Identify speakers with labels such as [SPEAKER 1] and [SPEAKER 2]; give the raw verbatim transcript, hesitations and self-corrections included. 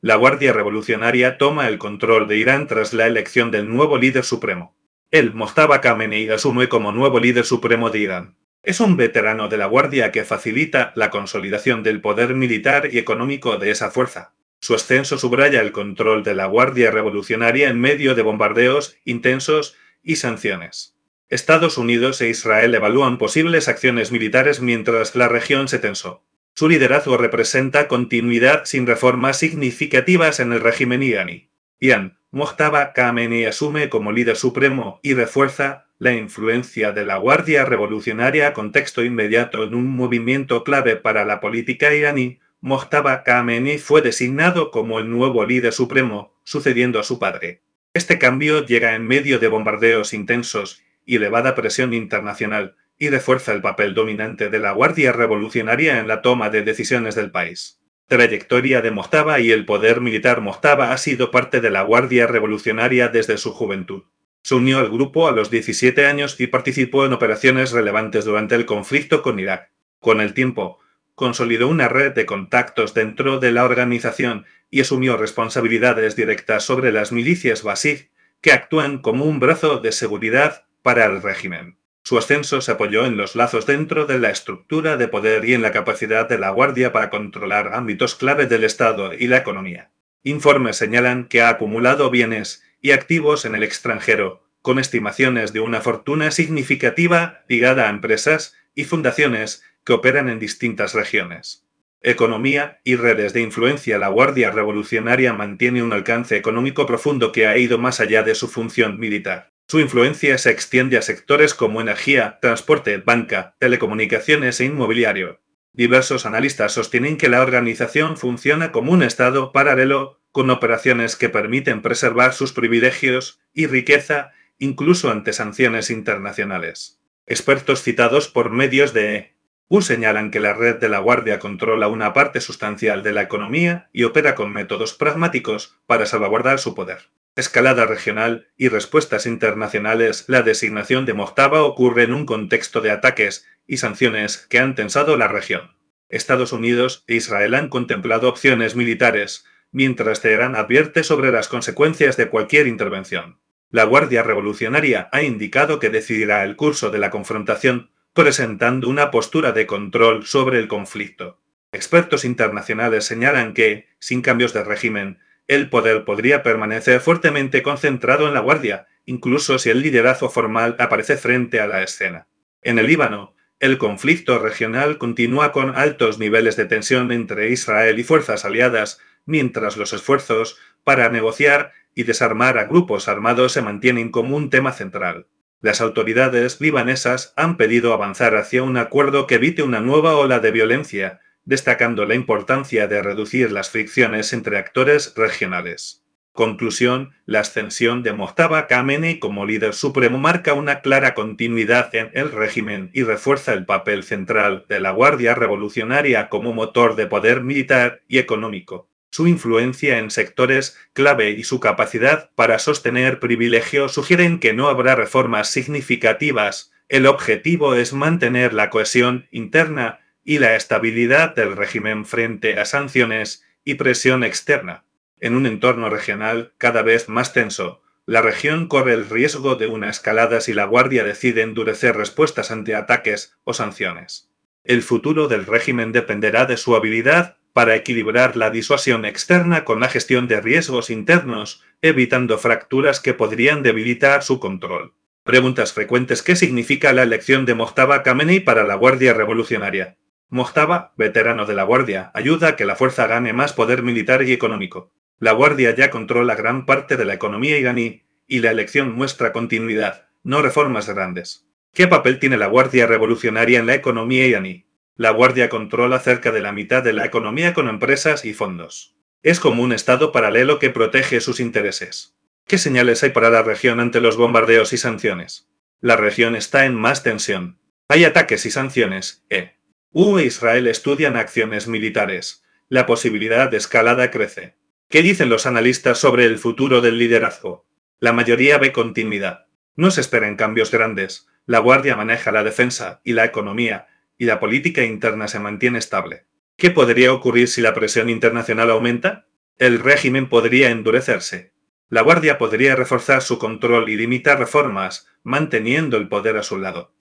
[SPEAKER 1] La Guardia Revolucionaria toma el control de Irán tras la elección del nuevo líder supremo. El Mojtaba Khamenei asume como nuevo líder supremo de Irán. Es un veterano de la Guardia que facilita la consolidación del poder militar y económico de esa fuerza. Su ascenso subraya el control de la Guardia Revolucionaria en medio de bombardeos intensos y sanciones. Estados Unidos e Israel evalúan posibles acciones militares mientras la región se tensó. Su liderazgo representa continuidad sin reformas significativas en el régimen iraní. Irán, Mojtaba Khamenei asume como líder supremo y refuerza la influencia de la Guardia Revolucionaria a contexto inmediato en un movimiento clave para la política iraní. Mojtaba Khamenei fue designado como el nuevo líder supremo, sucediendo a su padre. Este cambio llega en medio de bombardeos intensos y elevada presión internacional, y refuerza el papel dominante de la Guardia Revolucionaria en la toma de decisiones del país. Trayectoria de Mojtaba y el poder militar. Mojtaba ha sido parte de la Guardia Revolucionaria desde su juventud. Se unió al grupo a los diecisiete años y participó en operaciones relevantes durante el conflicto con Irak. Con el tiempo, consolidó una red de contactos dentro de la organización y asumió responsabilidades directas sobre las milicias Basij, que actúan como un brazo de seguridad para el régimen. Su ascenso se apoyó en los lazos dentro de la estructura de poder y en la capacidad de la Guardia para controlar ámbitos clave del Estado y la economía. Informes señalan que ha acumulado bienes y activos en el extranjero, con estimaciones de una fortuna significativa ligada a empresas y fundaciones que operan en distintas regiones. Economía y redes de influencia. La Guardia Revolucionaria mantiene un alcance económico profundo que ha ido más allá de su función militar. Su influencia se extiende a sectores como energía, transporte, banca, telecomunicaciones e inmobiliario. Diversos analistas sostienen que la organización funciona como un estado paralelo, con operaciones que permiten preservar sus privilegios y riqueza incluso ante sanciones internacionales. Expertos citados por medios de E U señalan que la red de la Guardia controla una parte sustancial de la economía y opera con métodos pragmáticos para salvaguardar su poder. Escalada regional y respuestas internacionales. La designación de Mojtaba ocurre en un contexto de ataques y sanciones que han tensado la región. Estados Unidos e Israel han contemplado opciones militares, mientras Teherán advierte sobre las consecuencias de cualquier intervención. La Guardia Revolucionaria ha indicado que decidirá el curso de la confrontación, presentando una postura de control sobre el conflicto. Expertos internacionales señalan que, sin cambios de régimen, el poder podría permanecer fuertemente concentrado en la Guardia, incluso si el liderazgo formal aparece frente a la escena. En el Líbano, el conflicto regional continúa con altos niveles de tensión entre Israel y fuerzas aliadas, mientras los esfuerzos para negociar y desarmar a grupos armados se mantienen como un tema central. Las autoridades libanesas han pedido avanzar hacia un acuerdo que evite una nueva ola de violencia, destacando la importancia de reducir las fricciones entre actores regionales. Conclusión: la ascensión de Mojtaba Khamenei como líder supremo marca una clara continuidad en el régimen y refuerza el papel central de la Guardia Revolucionaria como motor de poder militar y económico. Su influencia en sectores clave y su capacidad para sostener privilegios sugieren que no habrá reformas significativas. El objetivo es mantener la cohesión interna y la estabilidad del régimen frente a sanciones y presión externa. En un entorno regional cada vez más tenso, la región corre el riesgo de una escalada si la Guardia decide endurecer respuestas ante ataques o sanciones. El futuro del régimen dependerá de su habilidad para equilibrar la disuasión externa con la gestión de riesgos internos, evitando fracturas que podrían debilitar su control. Preguntas frecuentes: ¿qué significa la elección de Mojtaba Khamenei para la Guardia Revolucionaria? Mojtaba, veterano de la Guardia, ayuda a que la fuerza gane más poder militar y económico. La Guardia ya controla gran parte de la economía iraní, y la elección muestra continuidad, no reformas grandes. ¿Qué papel tiene la Guardia Revolucionaria en la economía iraní? La Guardia controla cerca de la mitad de la economía con empresas y fondos. Es como un estado paralelo que protege sus intereses. ¿Qué señales hay para la región ante los bombardeos y sanciones? La región está en más tensión. Hay ataques y sanciones. E U e Israel estudian acciones militares. La posibilidad de escalada crece. ¿Qué dicen los analistas sobre el futuro del liderazgo? La mayoría ve continuidad. No se esperan cambios grandes. La Guardia maneja la defensa y la economía, y la política interna se mantiene estable. ¿Qué podría ocurrir si la presión internacional aumenta? el régimen podría endurecerse. La Guardia podría reforzar su control y limitar reformas, manteniendo el poder a su lado.